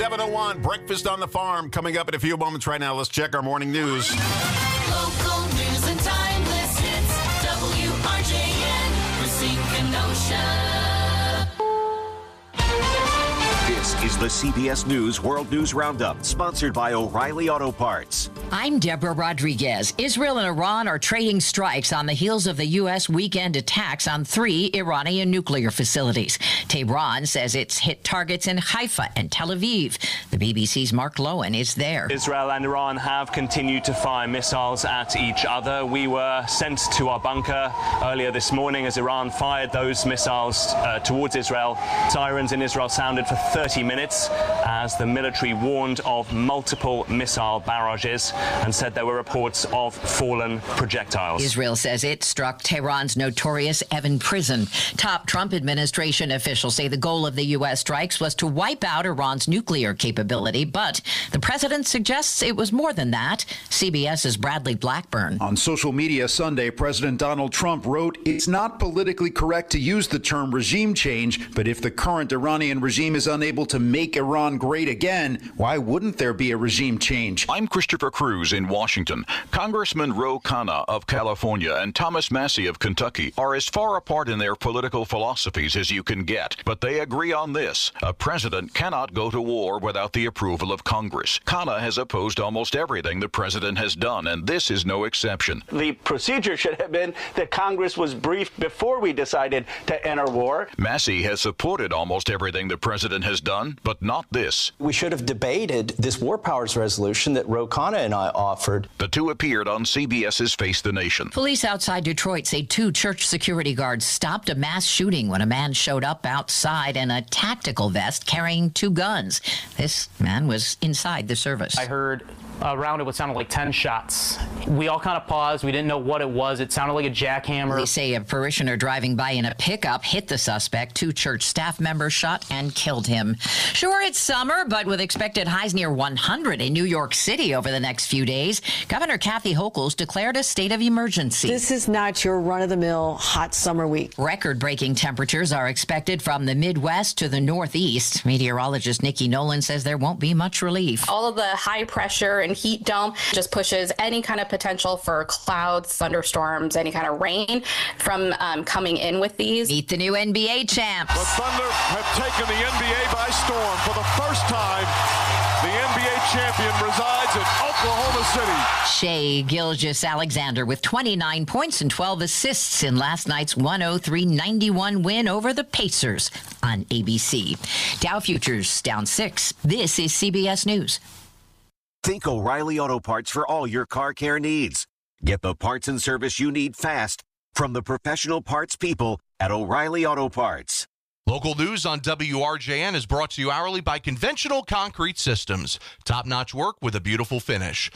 7:01, Breakfast on the Farm coming up in a few moments. Right now, let's check our morning news. Local news and timeless hits. WRJN, Racine, Kenosha. This is the CBS News World News Roundup, sponsored by O'Reilly Auto Parts. I'm Deborah Rodriguez. Israel and Iran are trading strikes on the heels of the U.S. weekend attacks on 3 Iranian nuclear facilities. Tehran says it's hit targets in Haifa and Tel Aviv. The BBC's Mark Lowen is there. Israel and Iran have continued to fire missiles at each other. We were sent to our bunker earlier this morning as Iran fired those missiles towards Israel. Sirens in Israel sounded for 30 minutes as the military warned of multiple missile barrages and said there were reports of fallen projectiles. Israel says it struck Tehran's notorious Evin prison. Top Trump administration officials say the goal of the U.S. strikes was to wipe out Iran's nuclear capability, but the president suggests it was more than that. CBS's Bradley Blackburn. On social media Sunday, President Donald Trump wrote, "It's not politically correct to use the term regime change, but if the current Iranian regime is unable to make Iran great again, why wouldn't there be a regime change?" I'm Christopher Cruz in Washington. Congressman Ro Khanna of California and Thomas Massie of Kentucky are as far apart in their political philosophies as you can get, but they agree on this: a president cannot go to war without the approval of Congress. Khanna has opposed almost everything the president has done, and this is no exception. The procedure should have been that Congress was briefed before we decided to enter war. Massie has supported almost everything the president has done, but not this. We should have debated this war powers resolution that Ro Khanna and I offered. The two appeared on CBS's Face the Nation. Police outside Detroit say 2 church security guards stopped a mass shooting when a man showed up outside in a tactical vest carrying 2 guns. This man was inside the service. I heard around it what sounded like 10 shots. We all kind of paused. We didn't know what it was. It sounded like a jackhammer. They say a parishioner driving by in a pickup hit the suspect. 2 church staff members shot and killed him. Sure, it's summer, but with expected highs near 100 in New York City over the next few days, Governor Kathy Hochul declared a state of emergency. This is not your run-of-the-mill hot summer week. Record-breaking temperatures are expected from the Midwest to the Northeast. Meteorologist Nikki Nolan says there won't be much relief. All of the high pressure and heat dome just pushes any kind of potential for clouds, thunderstorms, any kind of rain from coming in with these. Meet the new NBA champs. The Thunder have taken the NBA by storm. For the first time, the NBA champion resides in Oklahoma City. Shai Gilgeous-Alexander with 29 points and 12 assists in last night's 103-91 win over the Pacers on ABC. Dow futures down 6. This is CBS News. Think O'Reilly Auto Parts for all your car care needs. Get the parts and service you need fast from the professional parts people at O'Reilly Auto Parts. Local news on WRJN is brought to you hourly by Conventional Concrete Systems. Top-notch work with a beautiful finish.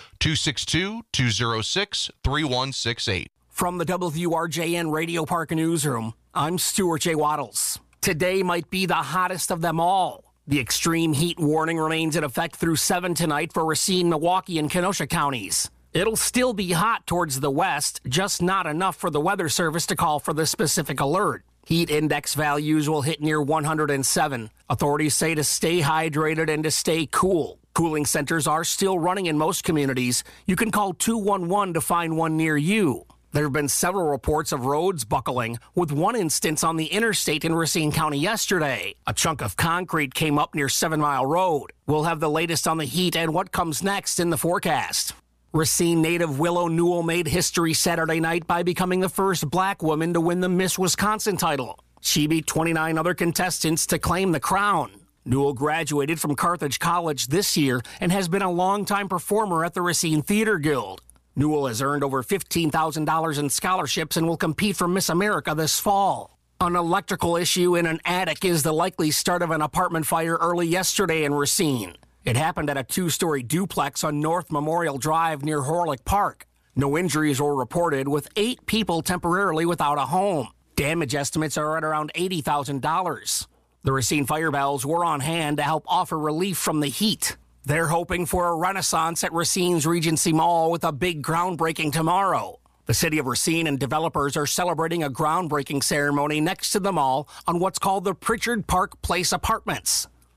262-206-3168. From the WRJN Radio Park Newsroom, I'm Stuart J. Waddles. Today might be the hottest of them all. The extreme heat warning remains in effect through 7 tonight for Racine, Milwaukee, and Kenosha counties. It'll still be hot towards the west, just not enough for the Weather Service to call for the specific alert. Heat index values will hit near 107. Authorities say to stay hydrated and to stay cool. Cooling centers are still running in most communities. You can call 211 to find one near you. There have been several reports of roads buckling, with one instance on the interstate in Racine County yesterday. A chunk of concrete came up near 7 Mile Road. We'll have the latest on the heat and what comes next in the forecast. Racine native Willow Newell made history Saturday night by becoming the first black woman to win the Miss Wisconsin title. She beat 29 other contestants to claim the crown. Newell graduated from Carthage College this year and has been a longtime performer at the Racine Theater Guild. Newell has earned over $15,000 in scholarships and will compete for Miss America this fall. An electrical issue in an attic is the likely start of an apartment fire early yesterday in Racine. It happened at a 2-story duplex on North Memorial Drive near Horlick Park. No injuries were reported, with 8 people temporarily without a home. Damage estimates are at around $80,000. The Racine Fire Bells were on hand to help offer relief from the heat. They're hoping for a renaissance at Racine's Regency Mall with a big groundbreaking tomorrow. The city of Racine and developers are celebrating a groundbreaking ceremony next to the mall on what's called the Pritchard Park Place Apartments.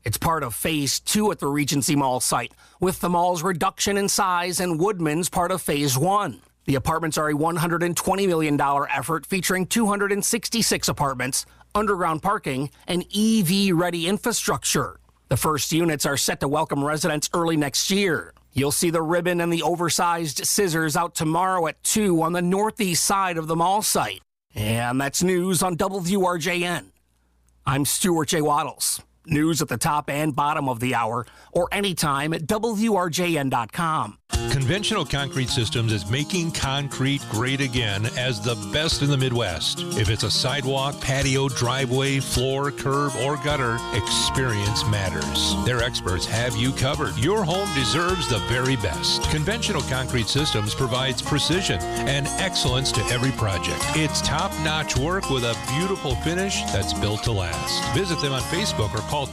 It's part of Phase 2 at the Regency Mall site, with the mall's reduction in size and Woodman's part of Phase 1. The apartments are a $120 million effort featuring 266 apartments, underground parking, and EV-ready infrastructure. The first units are set to welcome residents early next year. You'll see the ribbon and the oversized scissors out tomorrow at 2 on the northeast side of the mall site. And that's news on WRJN. I'm Stuart J. Waddles. News at the top and bottom of the hour, or anytime at WRJN.com. Conventional Concrete Systems is making concrete great again as the best in the Midwest. If it's a sidewalk, patio, driveway, floor, curb, or gutter, experience matters. Their experts have you covered. Your home deserves the very best. Conventional Concrete Systems provides precision and excellence to every project. It's top-notch work with a beautiful finish that's built to last. Visit them on Facebook or call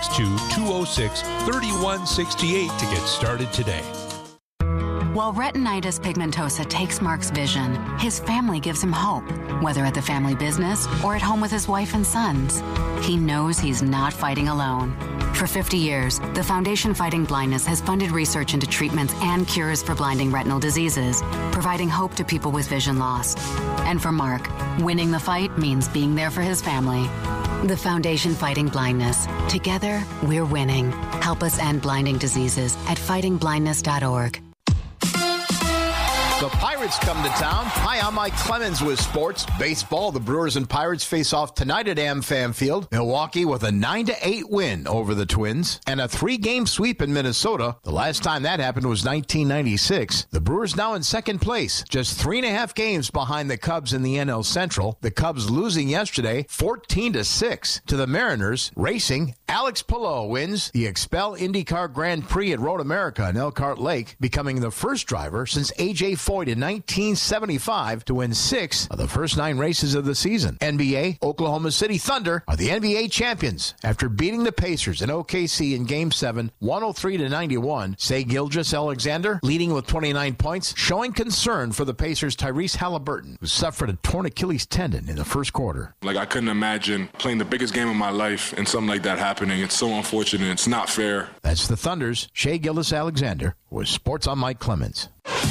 262-206-3168 to get started today. While retinitis pigmentosa takes Mark's vision, his family gives him hope, whether at the family business or at home with his wife and sons. He knows he's not fighting alone. For 50 years, the Foundation Fighting Blindness has funded research into treatments and cures for blinding retinal diseases, providing hope to people with vision loss. And for Mark, winning the fight means being there for his family. The Foundation Fighting Blindness. Together, we're winning. Help us end blinding diseases at fightingblindness.org. The Pirates come to town. Hi, I'm Mike Clemens with sports. Baseball, the Brewers and Pirates face off tonight at AmFam Field. Milwaukee with a 9-8 win over the Twins and a 3-game sweep in Minnesota. The last time that happened was 1996. The Brewers now in second place, just 3.5 games behind the Cubs in the NL Central. The Cubs losing yesterday 14-6 to the Mariners. Racing, Alex Palou wins the Expel IndyCar Grand Prix at Road America in Elkhart Lake, becoming the first driver since A.J. Foyt in 1975 to win 6 of the first 9 races of the season. NBA, Oklahoma City Thunder are the NBA champions after beating the Pacers in OKC in Game 7, 103-91. Shai Gilgeous-Alexander leading with 29 points, showing concern for the Pacers' Tyrese Halliburton, who suffered a torn Achilles tendon in the first quarter. I couldn't imagine playing the biggest game of my life and something like that happening. It's so unfortunate. It's not fair. That's the Thunder's Shai Gilgeous-Alexander with Sports on Mike Clemens.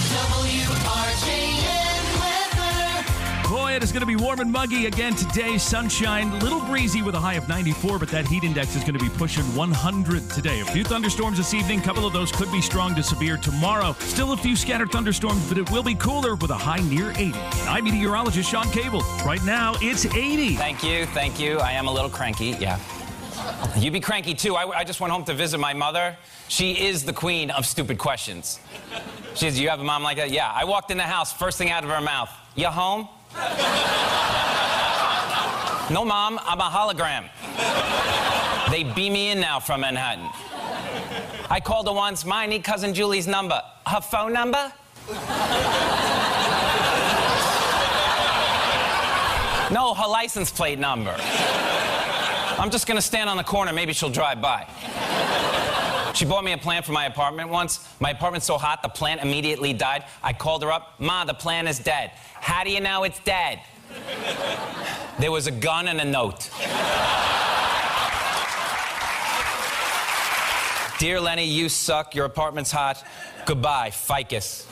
Boy, it is going to be warm and muggy again today. Sunshine, a little breezy with a high of 94, but that heat index is going to be pushing 100 today. A few thunderstorms this evening. A couple of those could be strong to severe tomorrow. Still a few scattered thunderstorms, but it will be cooler with a high near 80. I'm meteorologist Sean Cable. Right now, it's 80. Thank you. I am a little cranky, yeah. You be cranky, too. I just went home to visit my mother. She is the queen of stupid questions. She says, you have a mom like that? Yeah. I walked in the house, first thing out of her mouth, you home? No, Mom, I'm a hologram. They beam me in now from Manhattan. I called her once, Ma, I need Cousin Julie's number. Her phone number? No, her license plate number. I'm just gonna stand on the corner, maybe she'll drive by. She bought me a plant for my apartment once. My apartment's so hot, the plant immediately died. I called her up, Ma, the plant is dead. How do you know it's dead? There was a gun and a note. Dear Lenny, you suck, your apartment's hot. Goodbye, ficus.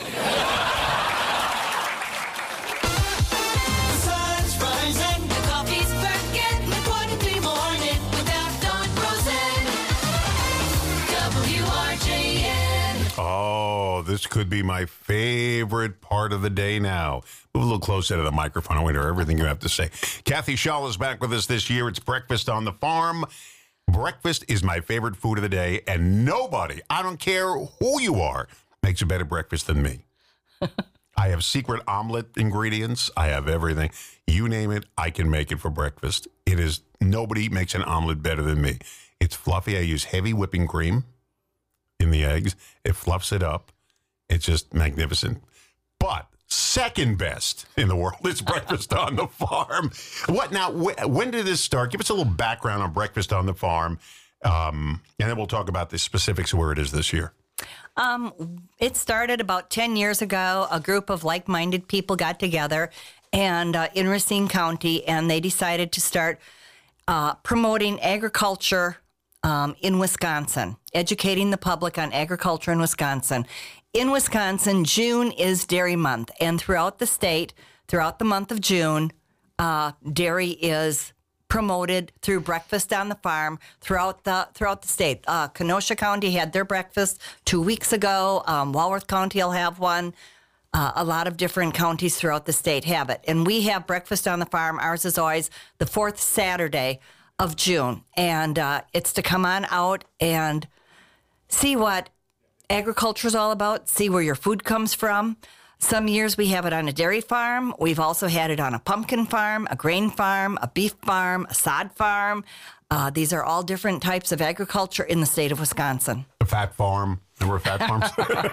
Oh, this could be my favorite part of the day now. Move a little closer to the microphone. I want to hear everything you have to say. Kathy Shaw is back with us this year. It's Breakfast on the Farm. Breakfast is my favorite food of the day, and nobody, I don't care who you are, makes a better breakfast than me. I have secret omelet ingredients. I have everything. You name it, I can make it for breakfast. Nobody makes an omelet better than me. It's fluffy. I use heavy whipping cream in the eggs. It fluffs it up. It's just magnificent. But second best in the world is Breakfast on the Farm. What now? When did this start? Give us a little background on Breakfast on the Farm, and then we'll talk about the specifics of where it is this year. It started about 10 years ago. A group of like-minded people got together and in Racine County, and they decided to start promoting agriculture in Wisconsin, educating the public on agriculture in Wisconsin. In Wisconsin, June is Dairy Month, and throughout the state, throughout the month of June, dairy is promoted through Breakfast on the Farm throughout the state. Kenosha County had their breakfast 2 weeks ago. Walworth County will have one. A lot of different counties throughout the state have it. And we have Breakfast on the Farm. Ours is always the fourth Saturday of June. And it's to come on out and see what agriculture is all about, see where your food comes from. Some years we have it on a dairy farm. We've also had it on a pumpkin farm, a grain farm, a beef farm, a sod farm. These are all different types of agriculture in the state of Wisconsin. A fat farm. Remember fat farms?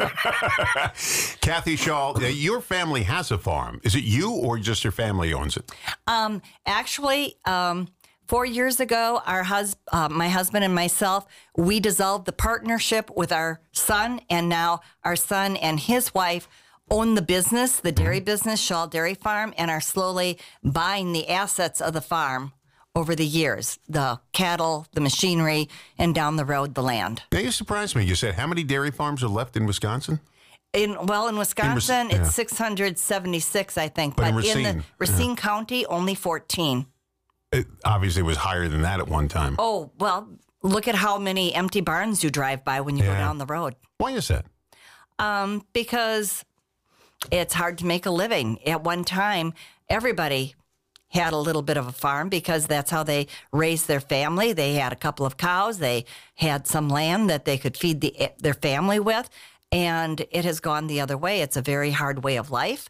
Kathy Shaw, your family has a farm. Is it you or just your family owns it? Actually, 4 years ago, my husband and myself, we dissolved the partnership with our son, and now our son and his wife own the business, the dairy business, Shaw Dairy Farm, and are slowly buying the assets of the farm over the years, the cattle, the machinery, and down the road, the land. Now, you surprised me. You said how many dairy farms are left in Wisconsin? In Wisconsin, it's 676, I think. But in the Racine County, only 14. It obviously was higher than that at one time. Oh, well, look at how many empty barns you drive by when you go down the road. Why is that? Because it's hard to make a living. At one time, everybody had a little bit of a farm because that's how they raised their family. They had a couple of cows. They had some land that they could feed their family with. And it has gone the other way. It's a very hard way of life.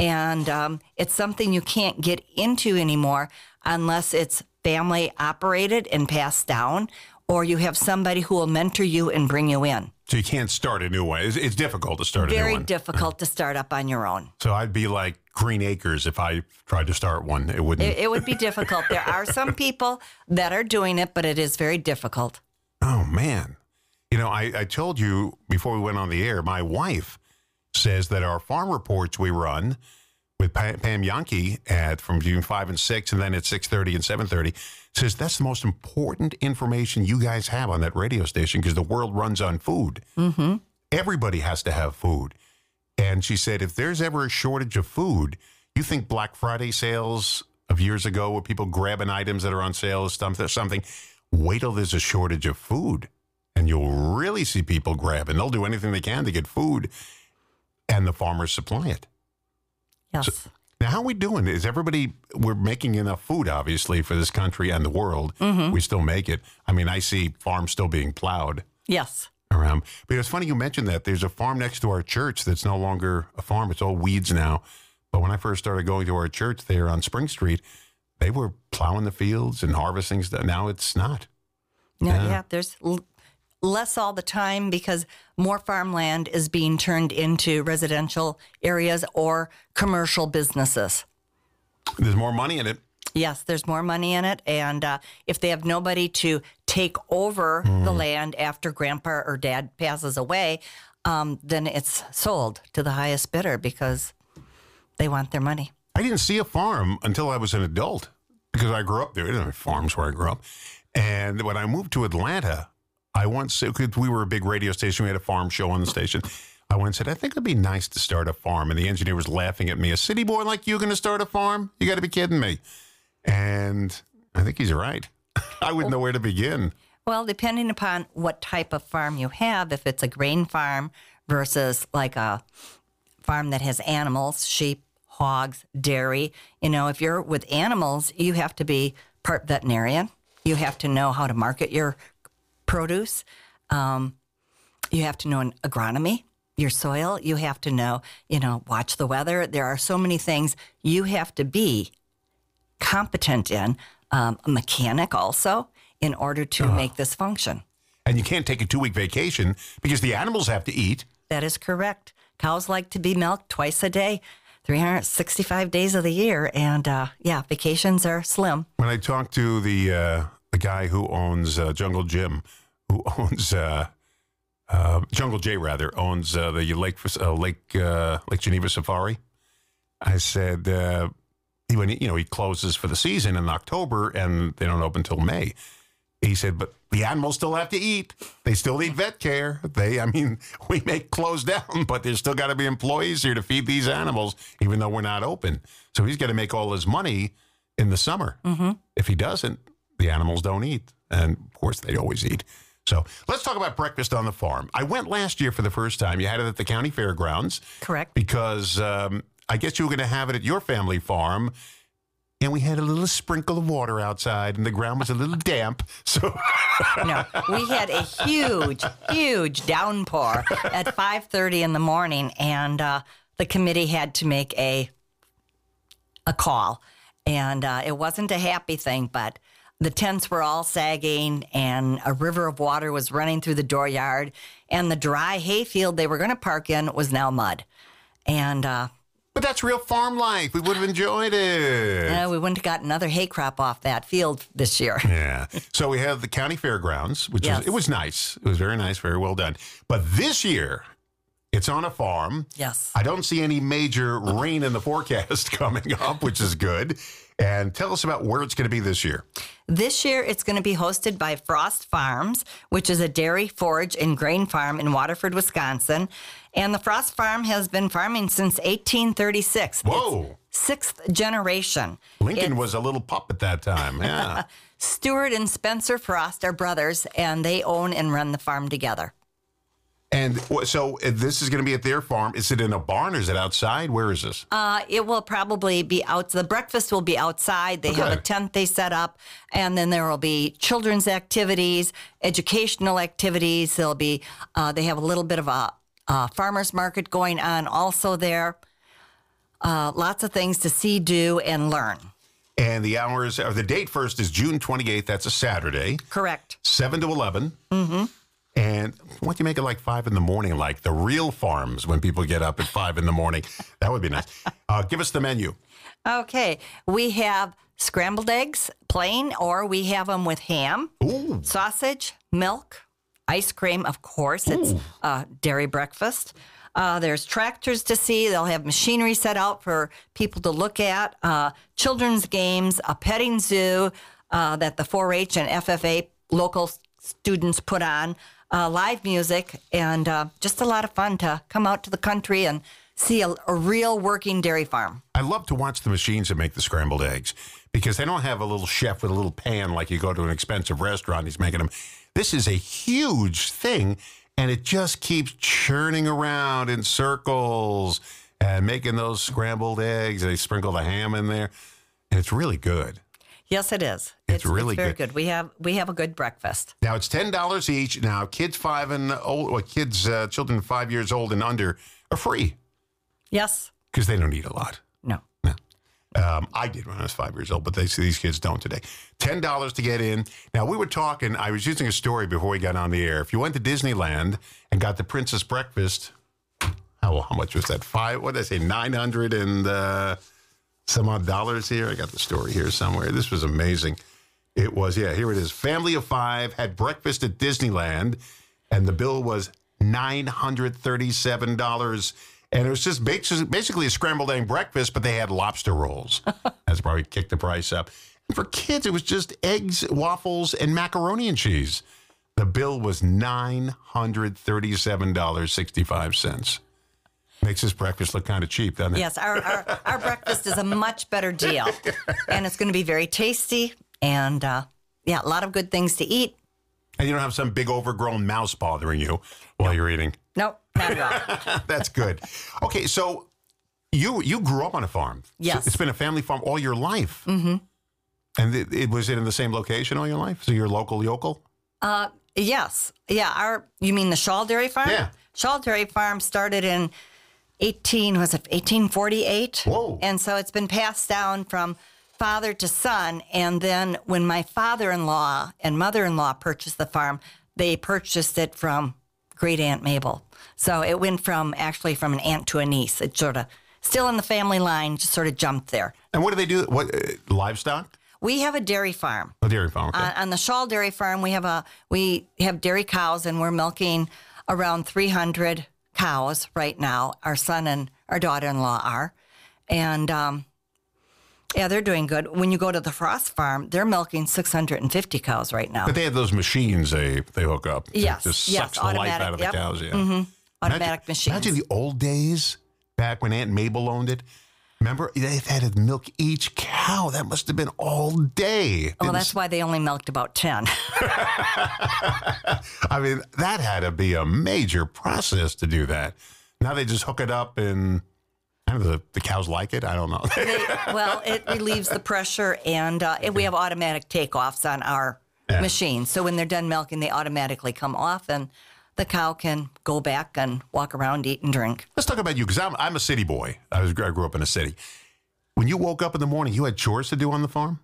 And it's something you can't get into anymore unless it's family operated and passed down, or you have somebody who will mentor you and bring you in. So you can't start a new one. It's difficult to start a new one. Very difficult to start up on your own. So I'd be like Green Acres if I tried to start one. It wouldn't. It would be difficult. There are some people that are doing it, but it is very difficult. Oh, man. You know, I told you before we went on the air, my wife says that our farm reports we run with Pam Yankee from June 5 and 6, and then at 6:30 and 7:30, says that's the most important information you guys have on that radio station because the world runs on food. Mm-hmm. Everybody has to have food. And she said if there's ever a shortage of food, you think Black Friday sales of years ago where people grabbing items that are on sale or something, wait till there's a shortage of food. And you'll really see people grabbing. They'll do anything they can to get food, and the farmers supply it. Yes. So, now, how are we doing? We're making enough food, obviously, for this country and the world. Mm-hmm. We still make it. I mean, I see farms still being plowed. Yes. Around. But it's funny you mentioned that. There's a farm next to our church that's no longer a farm. It's all weeds now. But when I first started going to our church there on Spring Street, they were plowing the fields and harvesting stuff. Now it's not. Yeah. There's less all the time because more farmland is being turned into residential areas or commercial businesses. There's more money in it. Yes, there's more money in it. And if they have nobody to take over the land after grandpa or dad passes away, then it's sold to the highest bidder because they want their money. I didn't see a farm until I was an adult because I grew up there. There didn't have farms where I grew up. And when I moved to Atlanta, we were a big radio station. We had a farm show on the station. I went and said, I think it'd be nice to start a farm. And the engineer was laughing at me. A city boy like you going to start a farm? You got to be kidding me. And I think he's right. I wouldn't know where to begin. Well, depending upon what type of farm you have, if it's a grain farm versus like a farm that has animals, sheep, hogs, dairy, if you're with animals, you have to be part veterinarian. You have to know how to market your produce. You have to know an agronomy, your soil. You have to know, watch the weather. There are so many things you have to be competent in, a mechanic also, in order to make this function. And you can't take a 2-week vacation because the animals have to eat. That is correct. Cows like to be milked twice a day, 365 days of the year. And, vacations are slim. When I talked to the guy who owns Jungle Jim, who owns Jungle J, owns the Lake Geneva Safari. I said he closes for the season in October, and they don't open until May. He said, but the animals still have to eat. They still need vet care. We may close down, but there's still got to be employees here to feed these animals, even though we're not open. So he's got to make all his money in the summer. Mm-hmm. If he doesn't, the animals don't eat. And, of course, they always eat. So let's talk about breakfast on the farm. I went last year for the first time. You had it at the county fairgrounds. Correct. Because I guess you were going to have it at your family farm. And we had a little sprinkle of water outside, and the ground was a little damp. So no, we had a huge downpour at 5:30 in the morning, and the committee had to make a call. And it wasn't a happy thing, but the tents were all sagging, and a river of water was running through the dooryard, and the dry hayfield they were going to park in was now mud. And but that's real farm life. We would have enjoyed it. We wouldn't have got another hay crop off that field this year. Yeah. So we have the county fairgrounds, which was nice. It was very nice, very well done. But this year, it's on a farm. Yes. I don't see any major rain in the forecast coming up, which is good. And tell us about where it's going to be this year. This year, it's going to be hosted by Frost Farms, which is a dairy, forage, and grain farm in Waterford, Wisconsin. And the Frost Farm has been farming since 1836. Whoa. It's sixth generation. Lincoln was a little pup at that time. Yeah. Stuart and Spencer Frost are brothers, and they own and run the farm together. And so this is going to be at their farm. Is it in a barn or is it outside? Where is this? It will probably be out. The breakfast will be outside. They have a tent they set up, and then there will be children's activities, educational activities. There'll be they have a little bit of a farmer's market going on also there. Lots of things to see, do, and learn. And the hours, or the date first is June 28th. That's a Saturday. Correct. 7 to 11. Mm-hmm. And why don't you make it like 5 in the morning, like the real farms when people get up at 5 in the morning? That would be nice. Give us the menu. Okay. We have scrambled eggs, plain, or we have them with ham, sausage, milk, ice cream, of course. It's dairy breakfast. There's tractors to see. They'll have machinery set out for people to look at, children's games, a petting zoo that the 4-H and FFA local students put on, live music, and just a lot of fun to come out to the country and see a real working dairy farm. I love to watch the machines that make the scrambled eggs because they don't have a little chef with a little pan like you go to an expensive restaurant. He's making them. This is a huge thing, and it just keeps churning around in circles and making those scrambled eggs. They sprinkle the ham in there, and it's really good. Yes, it is. It's really very good. We have a good breakfast. Now it's $10 each. Now kids 5 and old, or children 5 years old and under are free. Yes, because they don't eat a lot. No. I did when I was 5 years old, but these kids don't today. $10 to get in. Now we were talking. I was using a story before we got on the air. If you went to Disneyland and got the Princess Breakfast, how much was that? What did I say? 900 and. Some odd dollars here. I got the story here somewhere. This was amazing. It was, here it is. Family of 5 had breakfast at Disneyland, and the bill was $937. And it was just basically a scrambled egg breakfast, but they had lobster rolls. That's probably kicked the price up. And for kids, it was just eggs, waffles, and macaroni and cheese. The bill was $937.65. Makes this breakfast look kind of cheap, doesn't it? Yes, our breakfast is a much better deal. And it's going to be very tasty and, a lot of good things to eat. And you don't have some big overgrown mouse bothering you while you're eating. Nope, not at all. That's good. Okay, so you grew up on a farm. Yes. So it's been a family farm all your life. Mm-hmm. And was it in the same location all your life? So you're local yokel? Yes. Yeah, you mean the Shaw Dairy Farm? Yeah. Shaw Dairy Farm started in 1848? Whoa. And so it's been passed down from father to son. And then when my father-in-law and mother-in-law purchased the farm, they purchased it from great Aunt Mabel. So it went from an aunt to a niece. It sort of, still in the family line, just sort of jumped there. And what do they do? What livestock? We have a dairy farm. A dairy farm, okay. On the Shaw Dairy Farm, we have dairy cows, and we're milking around 300 cows right now. Our son and our daughter-in-law are. And Yeah, they're doing good. When you go to the Frost Farm, they're milking 650 cows right now. But they have those machines they hook up. Yes, It just sucks the life out of the cows. Yeah. Mm-hmm. Automatic machines. Imagine the old days back when Aunt Mabel owned it. Remember, they had to milk each cow. That must have been all day. Well, that's why they only milked about 10. I mean, that had to be a major process to do that. Now they just hook it up and I don't know, the cows like it. I don't know. Well, it relieves the pressure, and we have automatic takeoffs on our machine. So when they're done milking, they automatically come off, and the cow can go back and walk around, eat, and drink. Let's talk about you, because I'm a city boy. I grew up in a city. When you woke up in the morning, you had chores to do on the farm?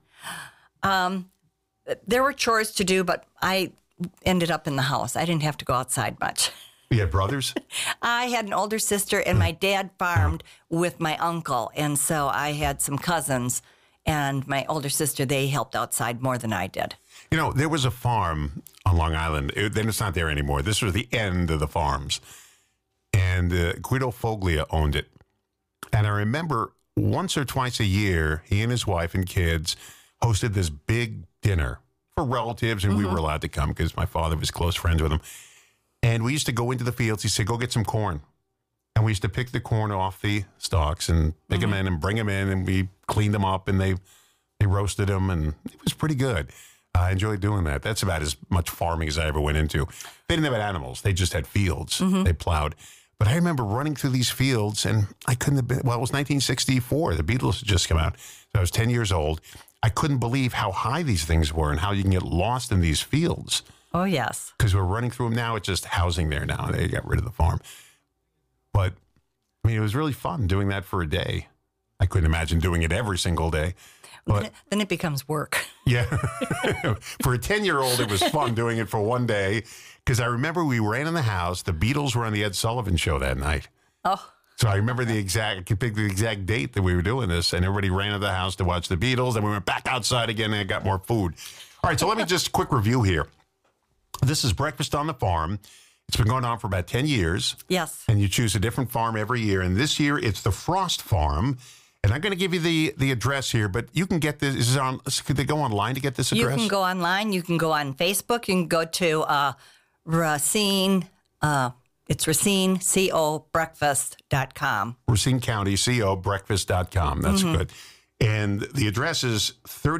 There were chores to do, but I ended up in the house. I didn't have to go outside much. You had brothers? I had an older sister, and my dad farmed with my uncle, and so I had some cousins, and my older sister, they helped outside more than I did. You know, there was a farm on Long Island. Then it's not there anymore. This was the end of the farms. And Guido Foglia owned it. And I remember once or twice a year, he and his wife and kids hosted this big dinner for relatives, and we were allowed to come because my father was close friends with them. And we used to go into the fields. He said, go get some corn. And we used to pick the corn off the stalks and pick them in and bring them in, and we cleaned them up, and they roasted them, and it was pretty good. I enjoyed doing that. That's about as much farming as I ever went into. They didn't have animals. They just had fields. They plowed. But I remember running through these fields, and I couldn't have been, well, it was 1964. The Beatles had just come out. So I was 10 years old. I couldn't believe how high these things were and how you can get lost in these fields. Oh, yes. Because we're running through them now. It's just housing there now. They got rid of the farm. But, I mean, it was really fun doing that for a day. I couldn't imagine doing it every single day. But then it becomes work. Yeah. For a 10-year-old, it was fun doing it for one day. Because I remember we ran in the house. The Beatles were on the Ed Sullivan Show that night. Oh. So I remember I could pick the exact date that we were doing this. And everybody ran to the house to watch the Beatles. And we went back outside again and got more food. All right, so let me just quick review here. This is Breakfast on the Farm. It's been going on for about 10 years. Yes. And you choose a different farm every year. And this year, it's the Frost Farm. And I'm going to give you the address here, but you can get this. Could they go online to get this address? You can go online. You can go on Facebook. You can go to Racine. It's RacineCOBreakfast.com. Racine County COBreakfast.com. That's good. And the address is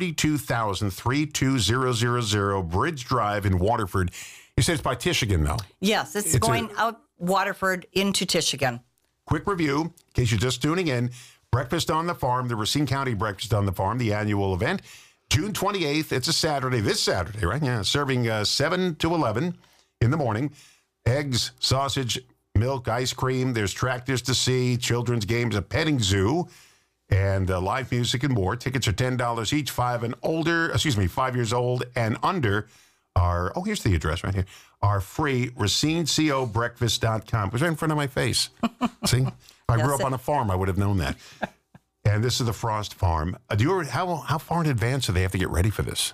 32,000 Bridge Drive in Waterford. You said it's by Tishigan, though. Yes, it's going out Waterford into Tishigan. Quick review, in case you're just tuning in. Breakfast on the Farm, the Racine County Breakfast on the Farm, the annual event. June 28th, it's a Saturday, this Saturday, right? Yeah, serving 7 to 11 in the morning. Eggs, sausage, milk, ice cream. There's tractors to see, children's games, a petting zoo, and live music and more. Tickets are $10 each, 5 years old and under are, here's the address right here, are free. RacineCOBreakfast.com. It was right in front of my face. See? If I grew up on a farm, I would have known that. And this is the Frost Farm. How far in advance do they have to get ready for this?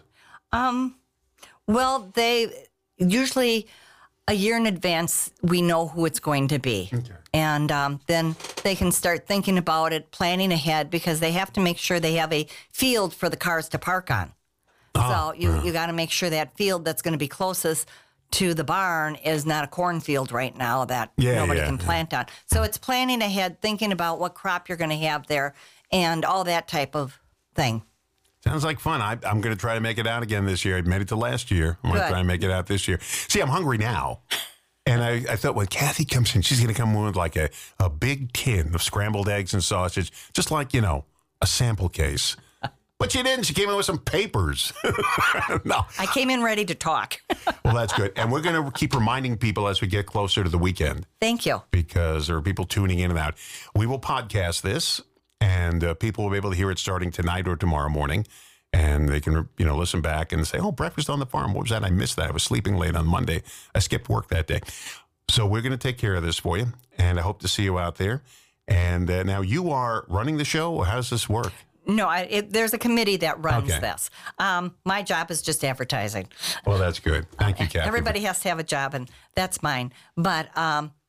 Well, they usually a year in advance, we know who it's going to be. Okay. And then they can start thinking about it, planning ahead, because they have to make sure they have a field for the cars to park on. So you got to make sure that field that's going to be closest to the barn is not a cornfield right now that nobody can plant on. So it's planning ahead, thinking about what crop you're going to have there and all that type of thing. Sounds like fun. I'm going to try to make it out again this year. I made it to last year. I'm going to try and make it out this year. See, I'm hungry now. And I thought when Kathy comes in, she's going to come in with like a big tin of scrambled eggs and sausage, just like, a sample case. But she didn't. She came in with some papers. No. I came in ready to talk. Well, that's good. And we're going to keep reminding people as we get closer to the weekend. Thank you. Because there are people tuning in and out. We will podcast this, and people will be able to hear it starting tonight or tomorrow morning. And they can, listen back and say, Breakfast on the Farm. What was that? I missed that. I was sleeping late on Monday. I skipped work that day. So we're going to take care of this for you. And I hope to see you out there. And now you are running the show, or how does this work? No, there's a committee that runs this. My job is just advertising. Well, that's good. Thank you, Kathy. Everybody has to have a job, and that's mine. But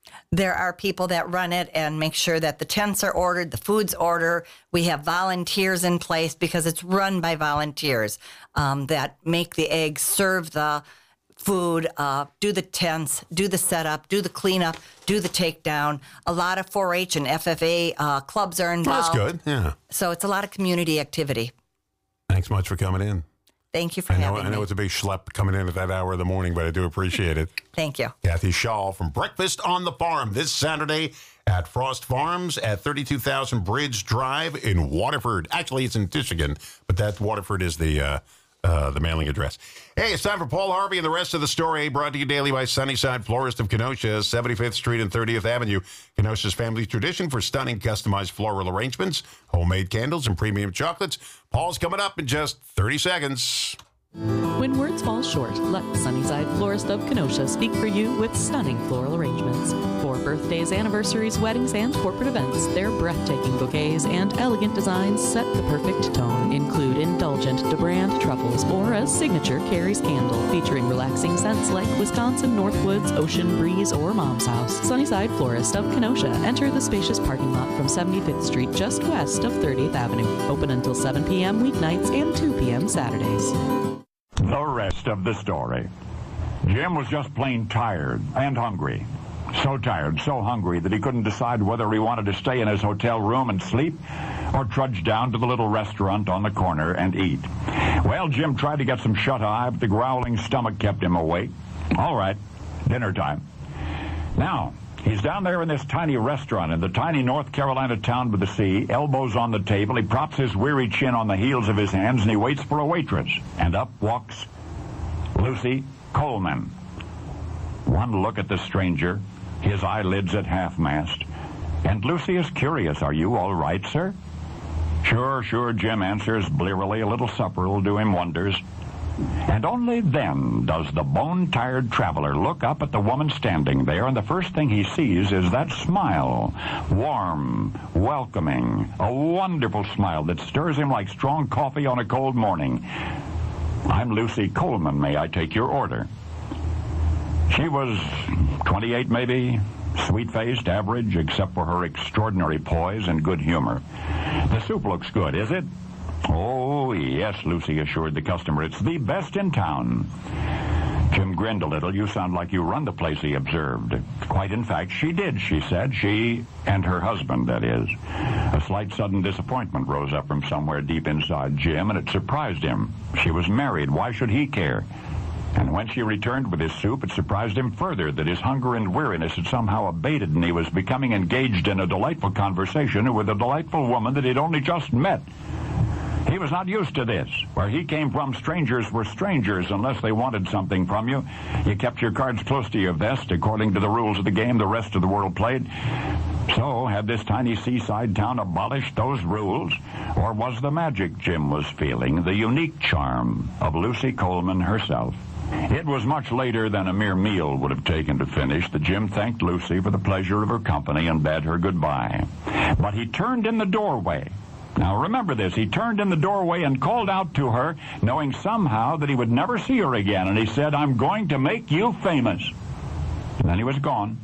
There are people that run it and make sure that the tents are ordered, the food's ordered. We have volunteers in place because it's run by volunteers that make the eggs, serve the food, do the tents, do the setup, do the cleanup, do the takedown. A lot of 4-H and FFA clubs are involved. That's good, yeah. So it's a lot of community activity. Thanks much for coming in. Thank you for having me. I know it's a big schlep coming in at that hour of the morning, but I do appreciate it. Thank you. Kathy Schall from Breakfast on the Farm this Saturday at Frost Farms at 32,000 Bridge Drive in Waterford. Actually, it's in Michigan, but that Waterford is the mailing address. Hey, it's time for Paul Harvey and the rest of the story, brought to you daily by Sunnyside Florist of Kenosha, 75th Street and 30th Avenue. Kenosha's family tradition for stunning customized floral arrangements, homemade candles, and premium chocolates. Paul's coming up in just 30 seconds. When words fall short, let Sunnyside Florist of Kenosha speak for you with stunning floral arrangements. For birthdays, anniversaries, weddings, and corporate events, their breathtaking bouquets and elegant designs set the perfect tone. Include indulgent DeBrand truffles or a signature Carrie's candle featuring relaxing scents like Wisconsin Northwoods, Ocean Breeze, or Mom's House. Sunnyside Florist of Kenosha. Enter the spacious parking lot from 75th Street just west of 30th Avenue. Open until 7 p.m. weeknights and 2 p.m. Saturdays. The rest of the story. Jim was just plain tired and hungry. So tired, so hungry that he couldn't decide whether he wanted to stay in his hotel room and sleep or trudge down to the little restaurant on the corner and eat. Well, Jim tried to get some shut-eye, but the growling stomach kept him awake. All right, dinner time. Now, he's down there in this tiny restaurant in the tiny North Carolina town by the sea, elbows on the table. He props his weary chin on the heels of his hands, and he waits for a waitress. And up walks Lucy Coleman. One look at the stranger, his eyelids at half-mast. And Lucy is curious. Are you all right, sir? Sure, Jim answers blearily. A little supper will do him wonders. And only then does the bone-tired traveler look up at the woman standing there, and the first thing he sees is that smile. Warm, welcoming, a wonderful smile that stirs him like strong coffee on a cold morning. I'm Lucy Coleman. May I take your order? She was 28 maybe, sweet-faced, average, except for her extraordinary poise and good humor. The soup looks good, is it? Oh, yes, Lucy assured the customer. It's the best in town. Jim grinned a little. You sound like you run the place, he observed. Quite in fact, she did, she said. She and her husband, that is. A slight sudden disappointment rose up from somewhere deep inside Jim, and it surprised him. She was married. Why should he care? And when she returned with his soup, it surprised him further that his hunger and weariness had somehow abated, and he was becoming engaged in a delightful conversation with a delightful woman that he'd only just met. He was not used to this. Where he came from, strangers were strangers unless they wanted something from you. You kept your cards close to your vest according to the rules of the game the rest of the world played. So, had this tiny seaside town abolished those rules? Or was the magic Jim was feeling the unique charm of Lucy Coleman herself? It was much later than a mere meal would have taken to finish that Jim thanked Lucy for the pleasure of her company and bade her goodbye. But he turned in the doorway. Now, remember this. He turned in the doorway and called out to her, knowing somehow that he would never see her again. And he said, I'm going to make you famous. And then he was gone.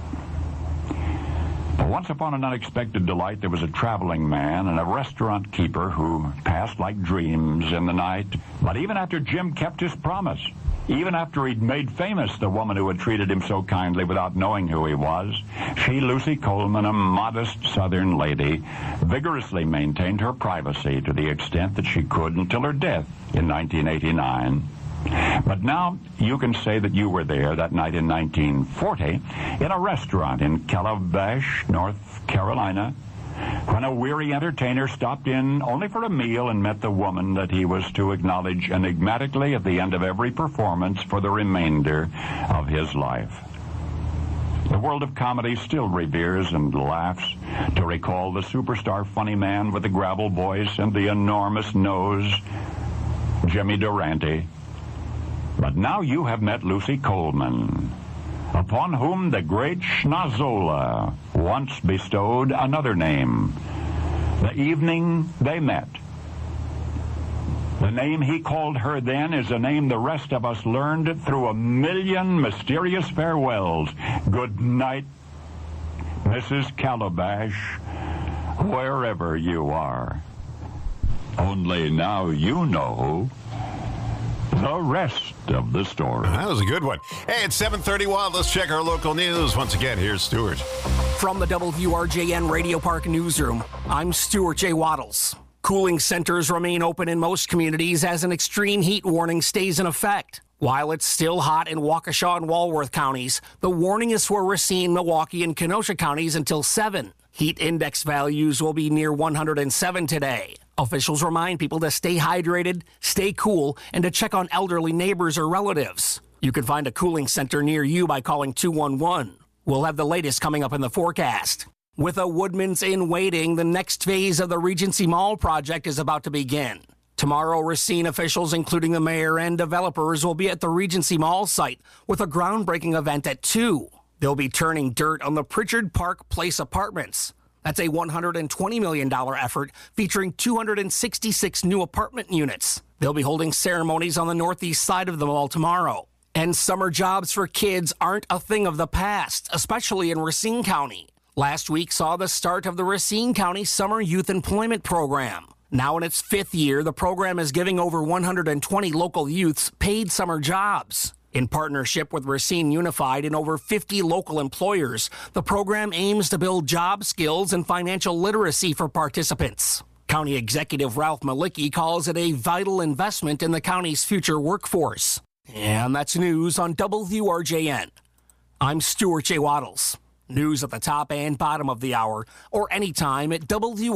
But once upon an unexpected delight, there was a traveling man and a restaurant keeper who passed like dreams in the night. But even after Jim kept his promise, even after he'd made famous the woman who had treated him so kindly without knowing who he was, she, Lucy Coleman, a modest Southern lady, vigorously maintained her privacy to the extent that she could until her death in 1989. But now you can say that you were there that night in 1940 in a restaurant in Calabash, North Carolina, when a weary entertainer stopped in only for a meal and met the woman that he was to acknowledge enigmatically at the end of every performance for the remainder of his life. The world of comedy still reveres and laughs to recall the superstar funny man with the gravel voice and the enormous nose, Jimmy Durante. But now you have met Lucy Coleman, upon whom the great Schnozzola once bestowed another name, the evening they met. The name he called her then is a name the rest of us learned through a million mysterious farewells. Good night, Mrs. Calabash, wherever you are. Only now you know the rest of the story. That was a good one. Hey, it's 7:31. Let's check our local news. Once again, here's Stuart. From the WRJN Radio Park Newsroom, I'm Stuart J. Waddles. Cooling centers remain open in most communities as an extreme heat warning stays in effect. While it's still hot in Waukesha and Walworth counties, the warning is for Racine, Milwaukee, and Kenosha counties until 7. Heat index values will be near 107 today. Officials remind people to stay hydrated, stay cool, and to check on elderly neighbors or relatives. You can find a cooling center near you by calling 211. We'll have the latest coming up in the forecast. With a Woodman's Inn waiting, the next phase of the Regency Mall project is about to begin. Tomorrow, Racine officials, including the mayor and developers, will be at the Regency Mall site with a groundbreaking event at 2. They'll be turning dirt on the Pritchard Park Place apartments. That's a $120 million effort featuring 266 new apartment units. They'll be holding ceremonies on the northeast side of the mall tomorrow. And summer jobs for kids aren't a thing of the past, especially in Racine County. Last week saw the start of the Racine County Summer Youth Employment Program. Now in its 5th year, the program is giving over 120 local youths paid summer jobs. In partnership with Racine Unified and over 50 local employers, the program aims to build job skills and financial literacy for participants. County Executive Ralph Malicki calls it a vital investment in the county's future workforce. And that's news on WRJN. I'm Stuart J. Waddles. News at the top and bottom of the hour, or anytime at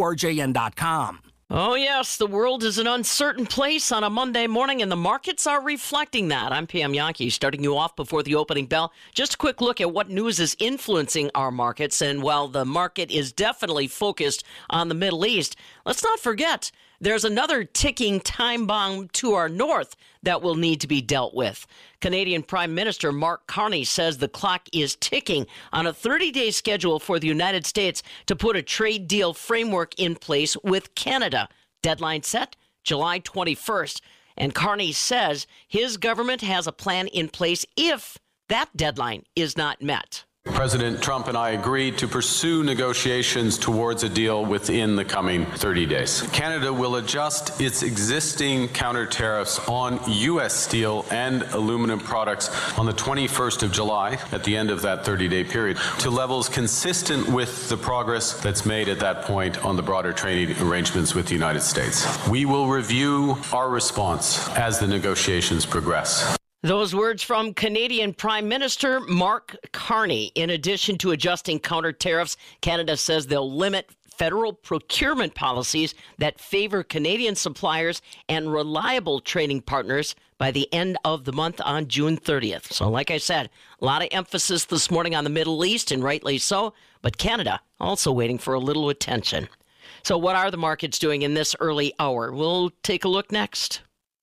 WRJN.com. Oh, yes, the world is an uncertain place on a Monday morning, and the markets are reflecting that. I'm Pam Yankee, starting you off before the opening bell. Just a quick look at what news is influencing our markets. And while the market is definitely focused on the Middle East, let's not forget there's another ticking time bomb to our north that will need to be dealt with. Canadian Prime Minister Mark Carney says the clock is ticking on a 30-day schedule for the United States to put a trade deal framework in place with Canada. Deadline set July 21st. And Carney says his government has a plan in place if that deadline is not met. President Trump and I agreed to pursue negotiations towards a deal within the coming 30 days. Canada will adjust its existing counter tariffs on U.S. steel and aluminum products on the 21st of July, at the end of that 30-day period, to levels consistent with the progress that's made at that point on the broader trading arrangements with the United States. We will review our response as the negotiations progress. Those words from Canadian Prime Minister Mark Carney. In addition to adjusting counter tariffs, Canada says they'll limit federal procurement policies that favor Canadian suppliers and reliable trading partners by the end of the month on June 30th. So like I said, a lot of emphasis this morning on the Middle East, and rightly so, but Canada also waiting for a little attention. So what are the markets doing in this early hour? We'll take a look next.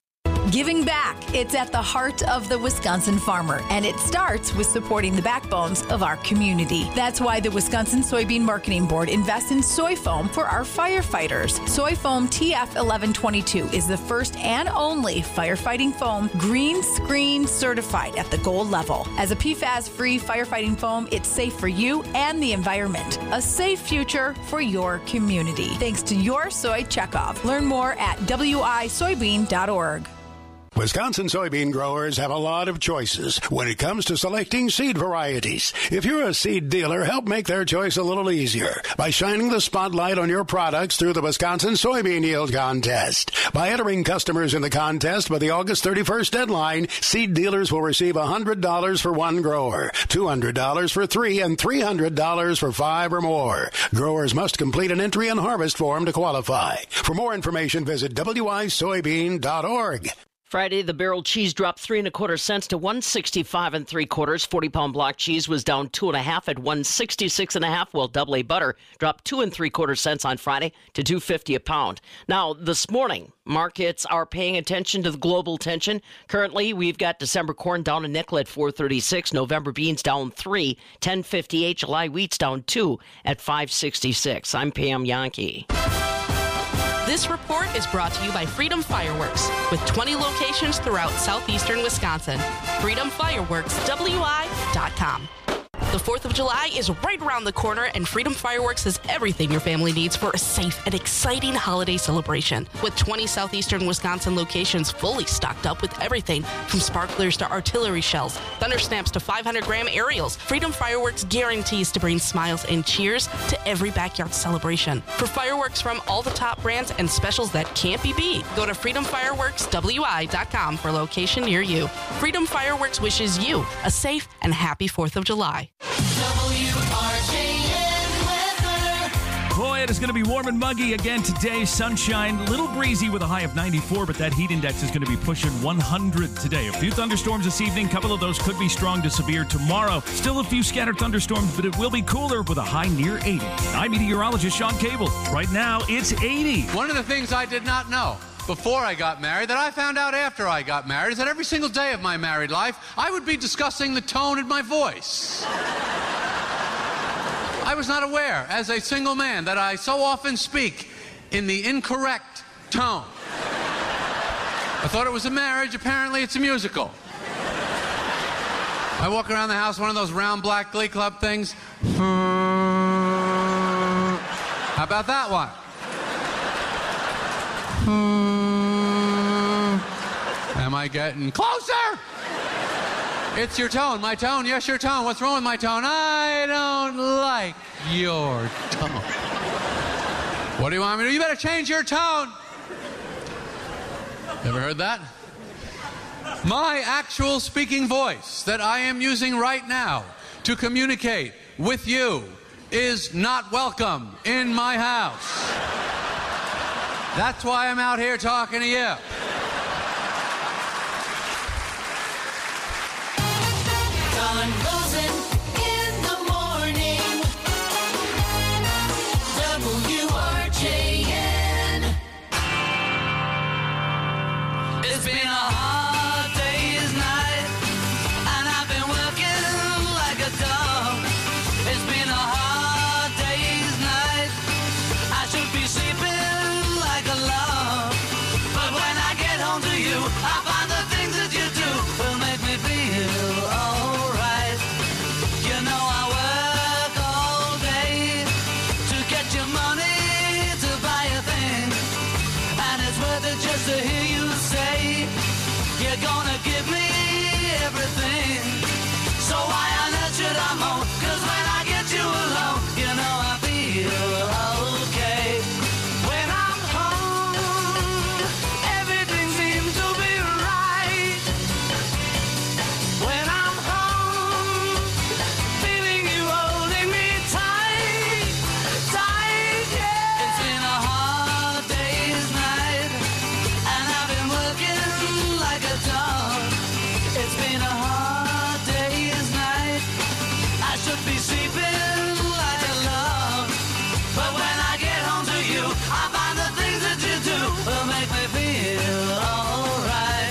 Giving back. It's at the heart of the Wisconsin farmer, and it starts with supporting the backbones of our community. That's why the Wisconsin Soybean Marketing Board invests in soy foam for our firefighters. Soy foam TF1122 is the first and only firefighting foam green screen certified at the gold level. As a PFAS-free firefighting foam, it's safe for you and the environment. A safe future for your community. Thanks to your soy checkoff. Learn more at wisoybean.org. Wisconsin soybean growers have a lot of choices when it comes to selecting seed varieties. If you're a seed dealer, help make their choice a little easier by shining the spotlight on your products through the Wisconsin Soybean Yield Contest. By entering customers in the contest by the August 31st deadline, seed dealers will receive $100 for one grower, $200 for three, and $300 for five or more. Growers must complete an entry and harvest form to qualify. For more information, visit wisoybean.org. Friday, the barrel cheese dropped 3 1/4 cents to 165 3/4. 40-pound block cheese was down 2 1/2 at 166 1/2, while double A butter dropped 2 3/4 cents on Friday to $2.50 a pound. Now, this morning, markets are paying attention to the global tension. Currently, we've got December corn down a nickel at 4.36, November beans down 3, 10.58, July wheat's down 2 at 5.66. I'm Pam Yankee. This report is brought to you by Freedom Fireworks, with 20 locations throughout southeastern Wisconsin. FreedomFireworksWI.com. The 4th of July is right around the corner, and Freedom Fireworks has everything your family needs for a safe and exciting holiday celebration. With 20 southeastern Wisconsin locations fully stocked up with everything from sparklers to artillery shells, thunder snaps to 500-gram aerials, Freedom Fireworks guarantees to bring smiles and cheers to every backyard celebration. For fireworks from all the top brands and specials that can't be beat, go to freedomfireworkswi.com for a location near you. Freedom Fireworks wishes you a safe and happy 4th of July. Boy, it is going to be warm and muggy again today. Sunshine, a little breezy with a high of 94, but that heat index is going to be pushing 100 today. A few thunderstorms this evening. A couple of those could be strong to severe tomorrow. Still a few scattered thunderstorms, but it will be cooler with a high near 80. I'm meteorologist Sean Cable. Right now, it's 80. One of the things I did not know before I got married that I found out after I got married is that every single day of my married life, I would be discussing the tone in my voice. I was not aware, as a single man, that I so often speak in the incorrect tone. I thought it was a marriage. Apparently, it's a musical. I walk around the house, one of those round black Glee Club things. How about that one? Am I getting closer? It's your tone. My tone. Yes, your tone. What's wrong with my tone? I don't like your tone. What do you want me to do? You better change your tone. Ever heard that? My actual speaking voice that I am using right now to communicate with you is not welcome in my house. That's why I'm out here talking to you. Don Rosen in the morning. WRJN. It's been a hard day's night, and I've been working like a dog. It's been a hard day's night. I should be sleeping like a log. But when I get home to you, I find the things that you do will make me feel alright. You know I work all day to get your money to buy a thing, and it's worth it just to hear you say you're gonna give me everything. So why on earth should I moan? 'Cause when I get you alone, you know I feel okay. When I'm home, everything seems to be right. When I'm home, feeling you holding me tight, tight, yeah. It's been a hard day's night, and I've been working like a dog. It's been a hard day's night. I should be sleeping like a log. But when I get home to you, I find the things that you do will make me feel alright.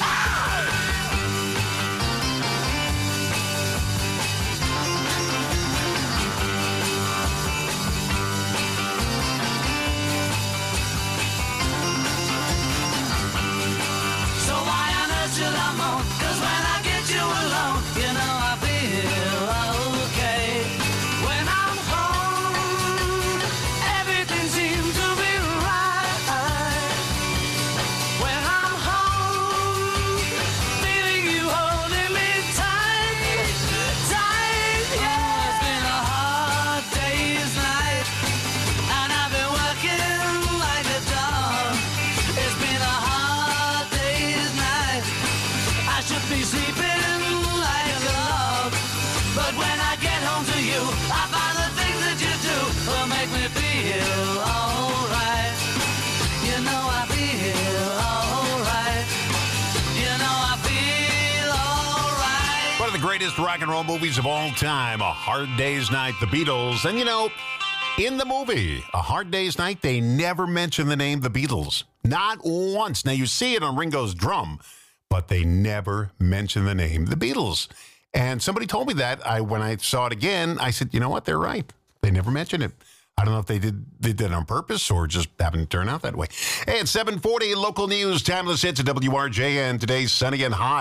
So why on earth should I moan? 'Cause when I get you alone, you know I feel okay. When I'm home, everything seems to be right. When I'm home, feeling you holding me tight, tight, yeah. It's been a hard day's night, and I've been working like a dog. It's been a hard day's night. I should be sleeping like a log. But when I get home to you, I find the things that you do will make me feel alright. You know I feel alright. You know I feel alright. One of the greatest rock and roll movies of all time, A Hard Day's Night, the Beatles. And, you know, in the movie, A Hard Day's Night, they never mention the name the Beatles. Not once. Now, you see it on Ringo's drum, but they never mention the name the Beatles. And somebody told me that. When I saw it again, I said, you know what? They're right. They never mentioned it. I don't know if they did it on purpose or just happened to turn out that way. Hey, it's 7:40, local news, timeless hits at WRJN. Today's sunny and hot.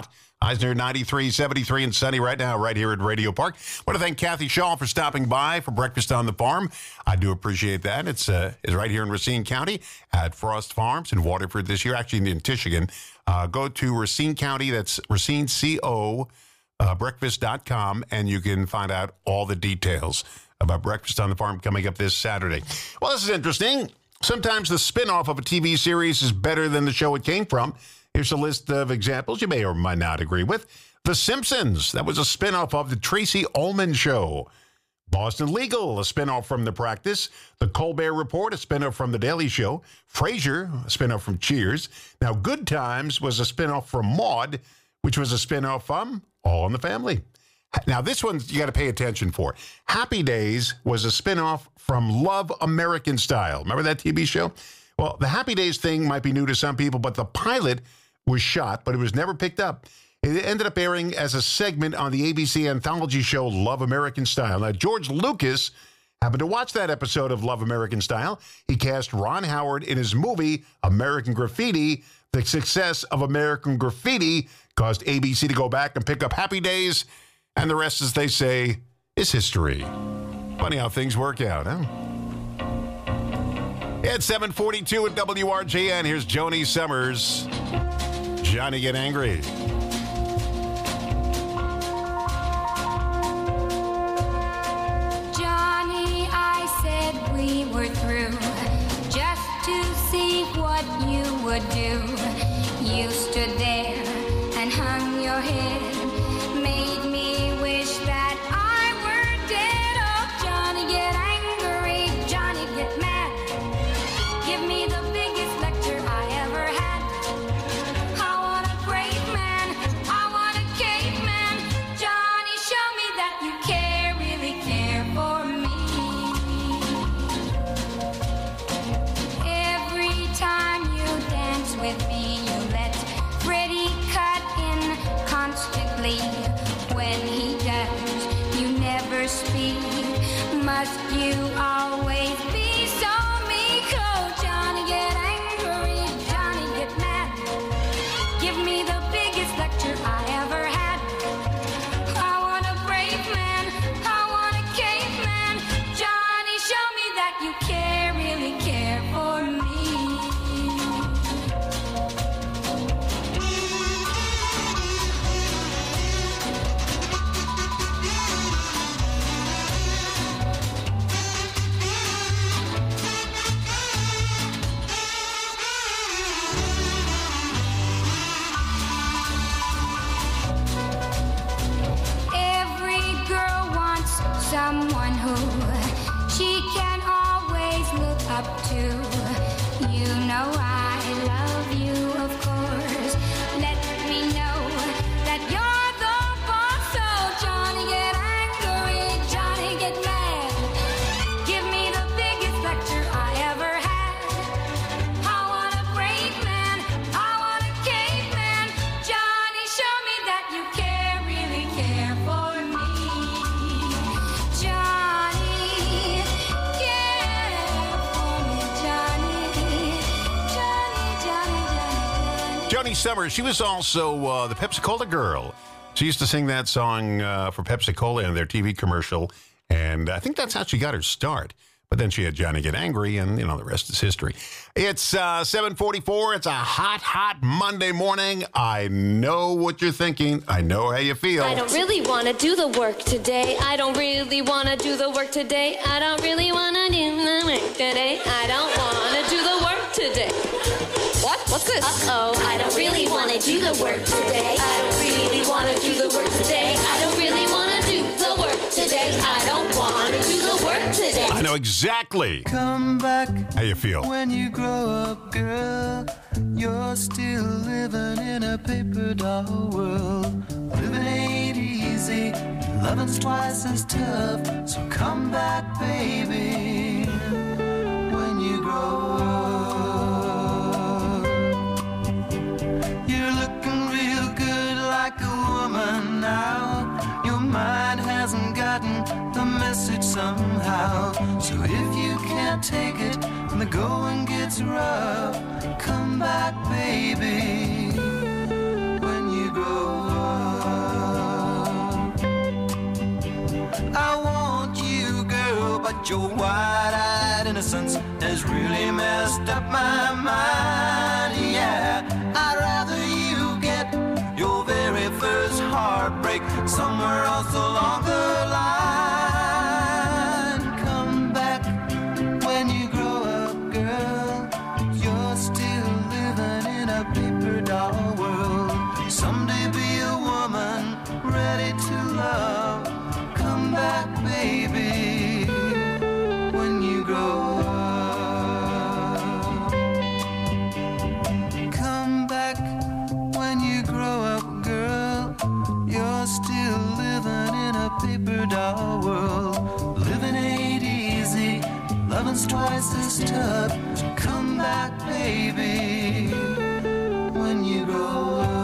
Eisner 93, 73, and sunny right now, right here at Radio Park. I want to thank Kathy Shaw for stopping by for Breakfast on the Farm. I do appreciate that. It's right here in Racine County at Frost Farms in Waterford this year, actually in Michigan. Go to Racine County, that's Racine CO, breakfast.com, and you can find out all the details about Breakfast on the Farm coming up this Saturday. Well, this is interesting. Sometimes the spinoff of a TV series is better than the show it came from. Here's a list of examples you may or might not agree with. The Simpsons, that was a spinoff of The Tracy Ullman Show. Boston Legal, a spinoff from The Practice. The Colbert Report, a spinoff from The Daily Show. Frasier, a spinoff from Cheers. Now, Good Times was a spinoff from Maude, which was a spinoff from All in the Family. Now, this one you got to pay attention for. Happy Days was a spinoff from Love American Style. Remember that TV show? Well, the Happy Days thing might be new to some people, but the pilot was shot, but it was never picked up. It ended up airing as a segment on the ABC anthology show Love American Style. Now, George Lucas happened to watch that episode of Love American Style. He cast Ron Howard in his movie American Graffiti. The success of American Graffiti caused ABC to go back and pick up Happy Days, and the rest, as they say, is history. Funny how things work out, huh? It's 7:42 at WRJN. Here's Joni Summers. Johnny Get Angry. Johnny, I said we were through, just to see what you would do. You stood there and hung your head, made me wish that I were dead. Oh, Johnny, get angry, Johnny, get mad. Give me the biggest lecture I ever had. I want a great man, I want a caveman. Johnny, show me that you care, really care for me. Every time you dance with me, you let Freddie cut in constantly. When he does, you never speak. Must you always be so meek? Oh, Johnny, get angry, Johnny, get mad. Give me the biggest lecture I ever had. I want a brave man, I want a caveman. Johnny, show me that you care, really care for me. Every girl wants someone who she can always look up to. You know I love you, of course. Let me know that you're the boss. So Johnny, get angry, Johnny, get mad. Give me the biggest lecture I ever had. I want a brave man, I want a caveman. Johnny, show me that you care, really care for me. Johnny, care for me, Johnny. Joni Summers, she was also the Pepsi-Cola girl. She used to sing that song for Pepsi-Cola in their TV commercial, and I think that's how she got her start. But then she had Johnny Get Angry, and, you know, the rest is history. It's 7:44. It's a hot, hot Monday morning. I know what you're thinking. I know how you feel. I don't really want to do the work today. I don't really want to do the work today. I don't really want to do the work today. I don't want to do the work today. What? What's this? Uh-oh. I don't really want to do the work today. I don't really want to do the work today. I don't really want to do the work today. I don't want to do the work today. I know exactly Come back how you feel. when you grow up, girl. You're still living in a paper doll world. Living ain't easy, loving's twice as tough. So come back, baby, when you grow up. You're looking real good like a woman now. Your mind hasn't gotten the message somehow. So if you can't take it when the going gets rough, come back, baby, when you grow up. But your wide-eyed innocence has really messed up my mind. Yeah, I'd rather you get your very first heartbreak somewhere else along the line. Come back when you grow up, girl. You're still living in a paper doll world. Someday be a woman ready to love. Come back, baby, when you grow up. Come back when you grow up, girl. You're still living in a paper doll world. Living ain't easy, loving's twice as tough. Come back, baby, when you grow up.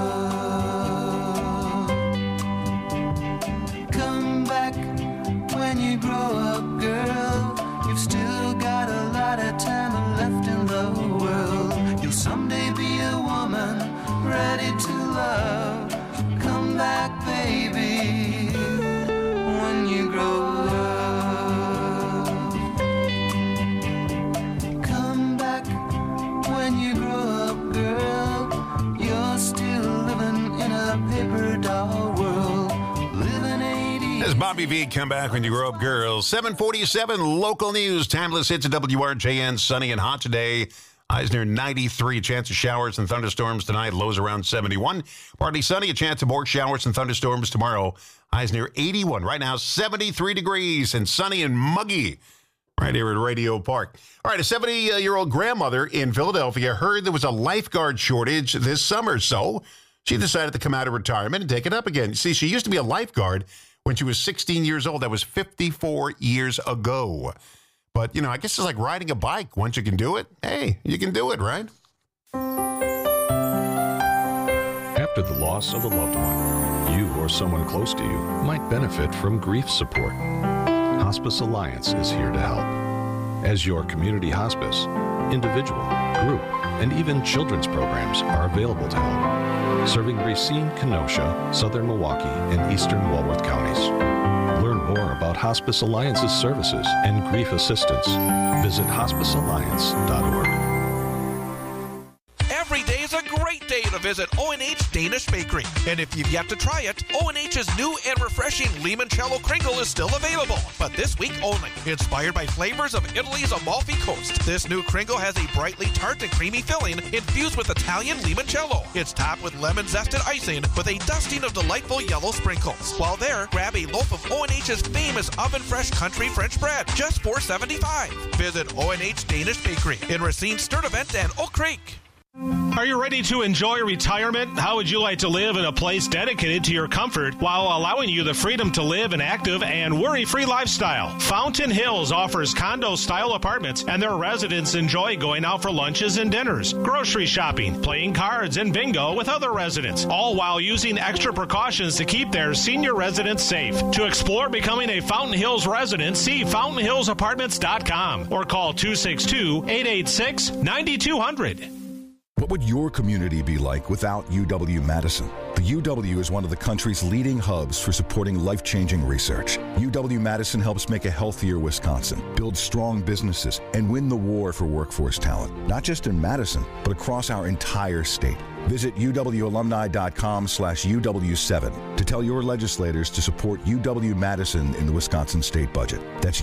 Come back when you grow up, girl. You've still got a lot of time left in the world. You'll someday be a woman ready to love. Come back, baby, when you grow up. Come back when you grow up, girl. You're still living in a paper doll world. Living ain't easy. As Bobby V, come back when you grow up, girls. 747 local news. Timeless hits at WRJN. Sunny and hot today. Highs near 93. Chance of showers and thunderstorms tonight. Lows around 71. Partly sunny. A chance of more showers and thunderstorms tomorrow. Highs near 81. Right now, 73 degrees and sunny and muggy right here at Radio Park. All right, a 70-year-old grandmother in Philadelphia heard there was a lifeguard shortage this summer, so she decided to come out of retirement and take it up again. See, she used to be a lifeguard when she was 16 years old. That was 54 years ago. But, you know, I guess it's like riding a bike. Once you can do it, hey, you can do it, right? After the loss of a loved one, you or someone close to you might benefit from grief support. Hospice Alliance is here to help. As your community hospice, individual, group, and even children's programs are available to help, serving Racine, Kenosha, Southern Milwaukee, and Eastern Walworth counties. Learn more about Hospice Alliance's services and grief assistance. Visit hospicealliance.org. Every day is a great day to visit O&H Danish Bakery. And if you've yet to try it, O&H's new and refreshing limoncello kringle is still available, but this week only. Inspired by flavors of Italy's Amalfi Coast, this new kringle has a brightly tart and creamy filling infused with Italian limoncello. It's topped with lemon-zested icing with a dusting of delightful yellow sprinkles. While there, grab a loaf of O&H's famous oven-fresh country French bread, just $4.75. Visit O&H Danish Bakery in Racine, Sturtevant, and Oak Creek. Are you ready to enjoy retirement? How would you like to live in a place dedicated to your comfort while allowing you the freedom to live an active and worry-free lifestyle? Fountain Hills offers condo-style apartments, and their residents enjoy going out for lunches and dinners, grocery shopping, playing cards, and bingo with other residents, all while using extra precautions to keep their senior residents safe. To explore becoming a Fountain Hills resident, see fountainhillsapartments.com or call 262-886-9200. What would your community be like without UW-Madison? The UW is one of the country's leading hubs for supporting life-changing research. UW-Madison helps make a healthier Wisconsin, build strong businesses, and win the war for workforce talent, not just in Madison, but across our entire state. Visit uwalumni.com/UW7 to tell your legislators to support UW-Madison in the Wisconsin state budget. That's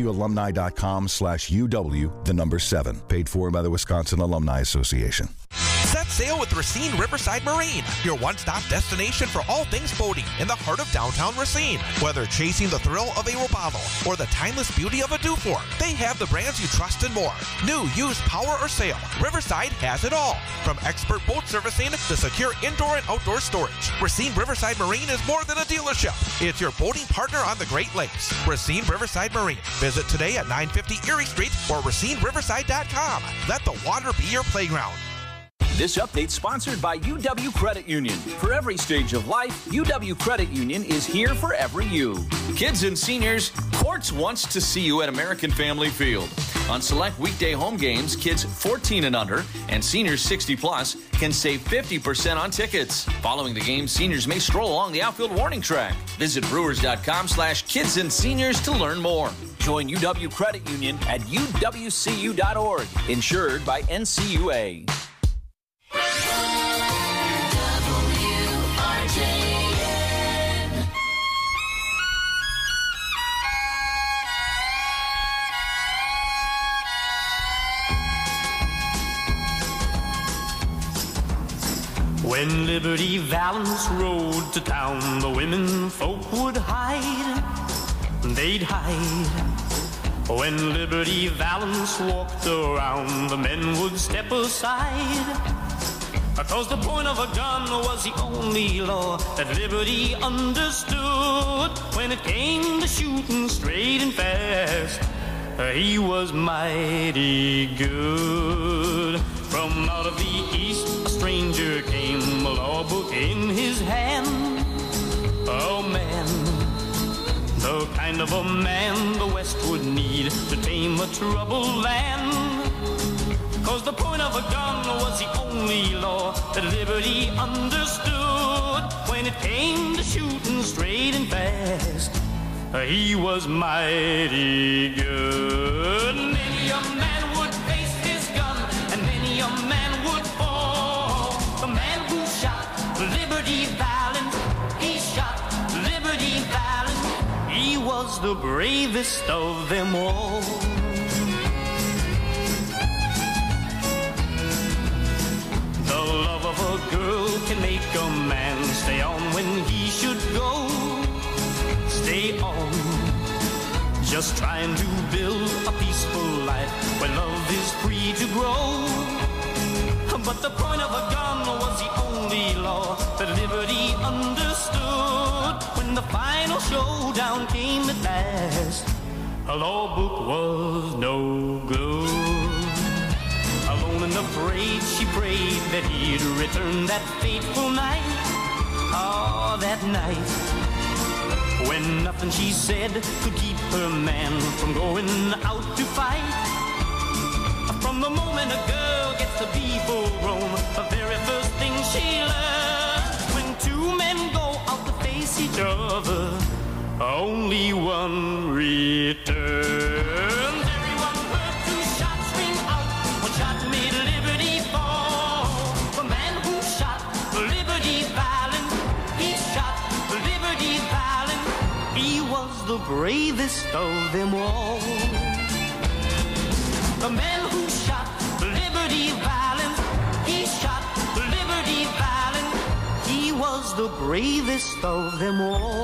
uwalumni.com/UW7, paid for by the Wisconsin Alumni Association. Set sail with Racine Riverside Marine, your one-stop destination for all things boating in the heart of downtown Racine. Whether chasing the thrill of a Robalo or the timeless beauty of a Dufour, they have the brands you trust and more. New, used, power, or sail, Riverside has it all. From expert boat servicing to secure indoor and outdoor storage, Racine Riverside Marine is more than a dealership. It's your boating partner on the Great Lakes. Racine Riverside Marine. Visit today at 950 Erie Street or RacineRiverside.com. Let the water be your playground. This update sponsored by UW Credit Union. For every stage of life, UW Credit Union is here for every you. Kids and seniors, Quartz wants to see you at American Family Field. On select weekday home games, kids 14 and under and seniors 60 plus can save 50% on tickets. Following the game, seniors may stroll along the outfield warning track. Visit brewers.com/kids and seniors to learn more. Join UW Credit Union at uwcu.org. Insured by NCUA. When Liberty Valance rode to town, the women folk would hide. They'd hide. When Liberty Valance walked around, the men would step aside. 'Cause the point of a gun was the only law that Liberty understood. When it came to shooting straight and fast, he was mighty good. From out of the east, a stranger came, a law book in his hand. Oh man, the kind of a man the West would need to tame a troubled land. 'Cause the point of a gun was the only law that Liberty understood. When it came to shooting straight and fast, he was mighty good. Many a man would face his gun, and many a man would fall. The man who shot Liberty Valance, he shot Liberty Valance. He was the bravest of them all. The love of a girl can make a man stay on when he should go. Stay on, just trying to build a peaceful life where love is free to grow. But the point of a gun was the only law that Liberty understood. When the final showdown came at last, a law book was no good. Alone and afraid, she prayed that he'd return that fateful night. Oh, that night, when nothing she said could keep her man from going out to fight. From the moment a girl gets to be full grown, the very first thing she learns, when two men go out to face each other, only one returns. Everyone heard two shots ring out, one shot made Liberty fall. The man who shot Liberty Valance, he shot Liberty Valance. He was the bravest of them all. The man who shot Liberty Valance, he shot Liberty Valance. He was the bravest of them all.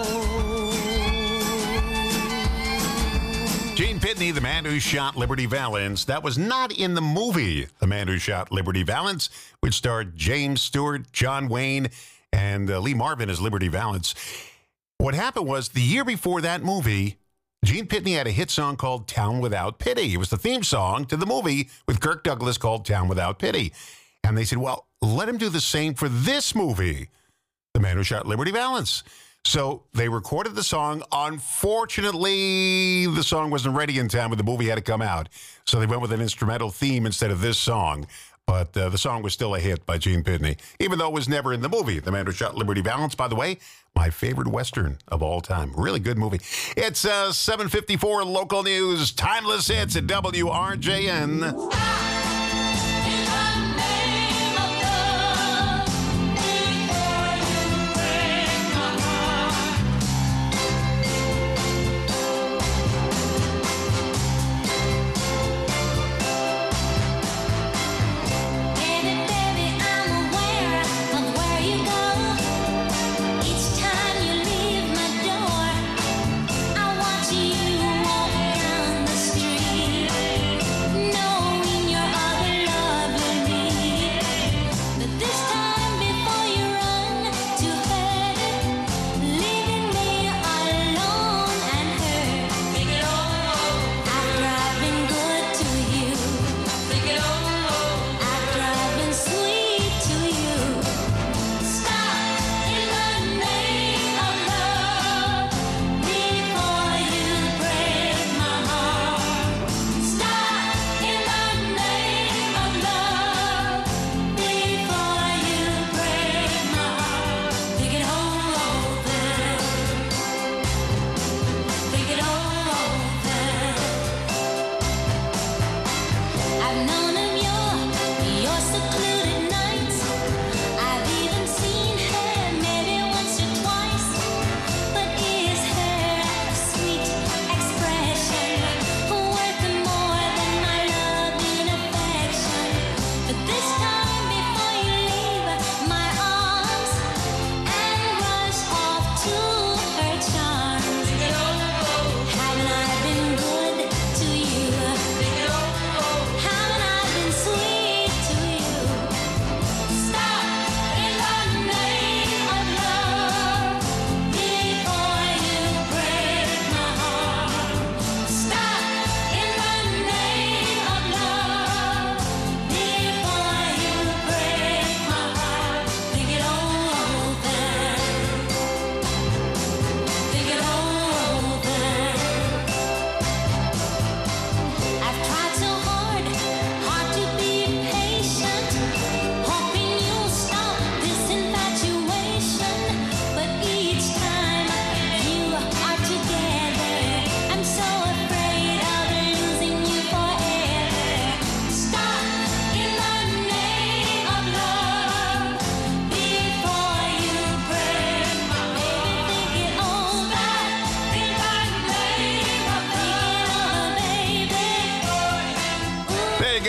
Gene Pitney, the man who shot Liberty Valance. That was not in the movie The Man Who Shot Liberty Valance, which starred James Stewart, John Wayne, and Lee Marvin as Liberty Valance. What happened was, the year before that movie, Gene Pitney had a hit song called Town Without Pity. It was the theme song to the movie with Kirk Douglas called Town Without Pity. And they said, well, let him do the same for this movie, The Man Who Shot Liberty Valance. So they recorded the song. Unfortunately, the song wasn't ready in time when the movie had to come out. So they went with an instrumental theme instead of this song. But the song was still a hit by Gene Pitney, even though it was never in the movie. The Man Who Shot Liberty Valance, by the way, my favorite Western of all time. Really good movie. It's 7:54 local news. Timeless hits at WRJN. Your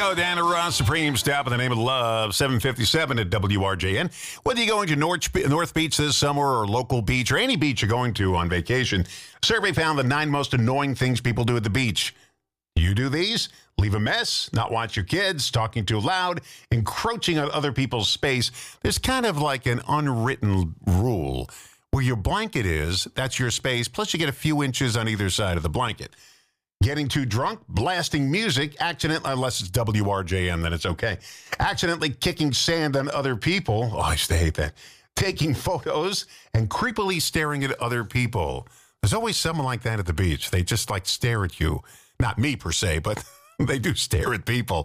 go, Dana Ross, Supreme Stop in the Name of Love, 757 at WRJN. Whether you're going to North Beach this summer or local beach or any beach you're going to on vacation, survey found the 9 most annoying things people do at the beach. You do these? Leave a mess, not watch your kids, talking too loud, encroaching on other people's space. There's kind of like an unwritten rule. Where your blanket is, that's your space, plus you get a few inches on either side of the blanket. Getting too drunk, blasting music, accidentally, unless it's WRJM, then it's okay. Accidentally kicking sand on other people. Oh, I used to hate that. Taking photos and creepily staring at other people. There's always someone like that at the beach. They just like stare at you. Not me per se, but they do stare at people.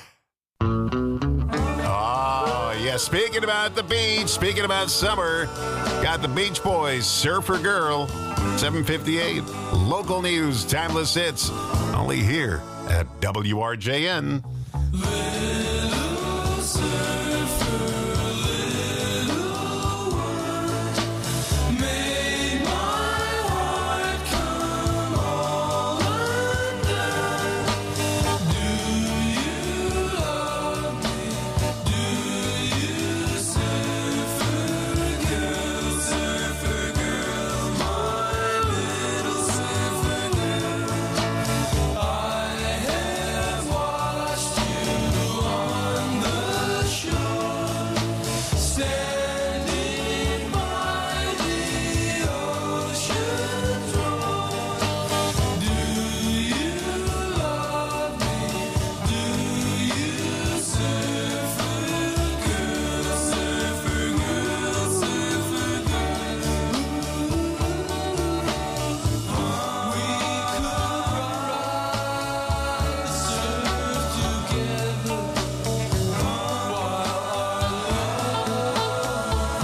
Oh, yeah. Speaking about the beach, speaking about summer, got the Beach Boys, Surfer Girl, 7:58. Local news, timeless hits, only here at WRJN. Little surfer, little world, made my heart come all undone. Do you love me? Do you, surfer girl, my little surfer girl? I have watched you on the shore, standing by the ocean's roar. Do you love me? Do you, surfer girl, surfer girl, surfer girl? We could ride, surf together while our love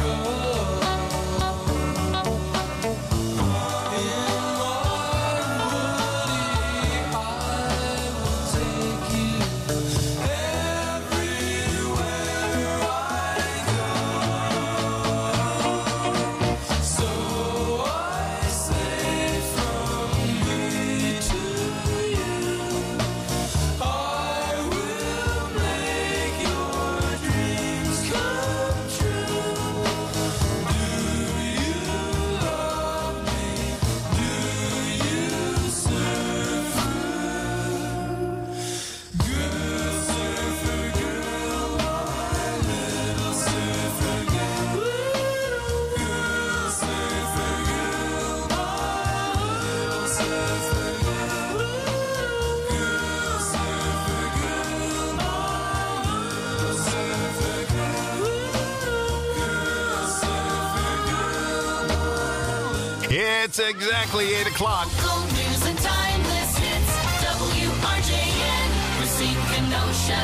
It's exactly 8 o'clock. Local news and timeless hits. WRJN, Racine, Kenosha.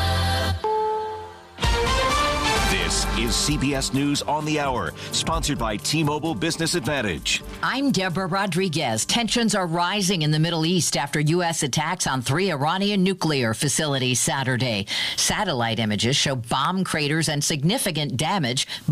This is CBS News on the Hour, sponsored by T-Mobile Business Advantage. I'm Deborah Rodriguez. Tensions are rising in the Middle East after U.S. attacks on 3 Iranian nuclear facilities Saturday. Satellite images show bomb craters and significant damage.